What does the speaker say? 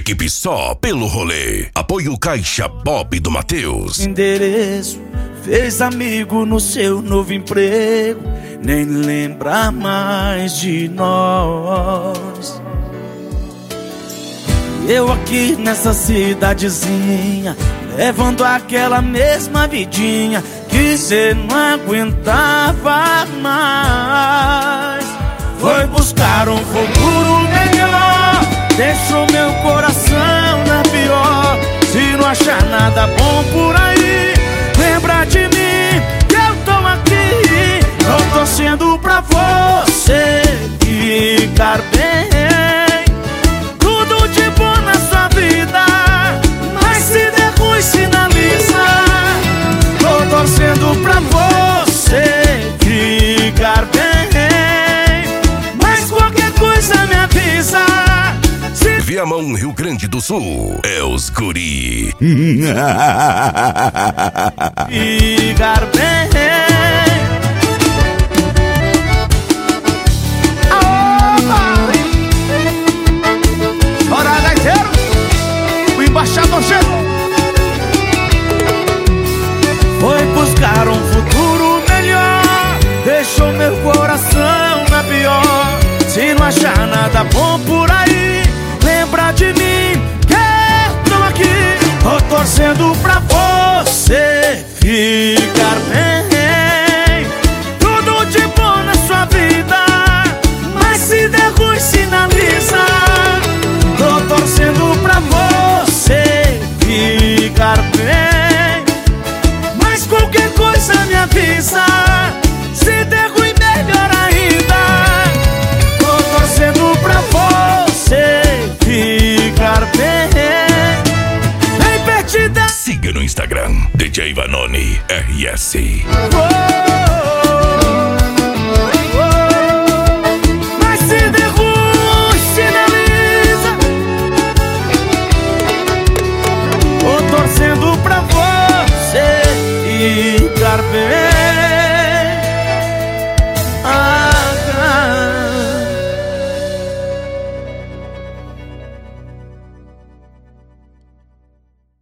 equipe só pelo rolê. Apoio Caixa Bob do Matheus. Endereço, fez amigo no seu novo emprego, nem lembra mais de nós. Eu aqui nessa cidadezinha, levando aquela mesma vidinha que cê não aguentava mais. Foi buscar um futuro melhor, deixou meu coração na pior. Se não achar nada bom por aí, lembra de mim, que eu tô aqui. Tô torcendo pra você ficar bem. Tudo de bom na sua vida, mas se der ruim sinaliza. Tô torcendo pra você ficar bem, mas qualquer coisa me avisa. Viamão, Rio Grande do Sul, é os guri. Ficar bem. Chora, gaiteiro, o embaixador chegou. Foi buscar um futuro melhor, deixou meu coração na pior. Se não achar nada bom por aí, lembra de mim, que eu tô aqui. Tô torcendo pra você ficar bem. Tudo de bom na sua vida, mas se der ruim sinaliza. Tô torcendo pra você ficar bem, mas qualquer coisa me avisa. Se der ruim, melhor ainda. Tô torcendo pra você ficar bem. Vem pertinho. Siga no Instagram, DJ Vanoni RS.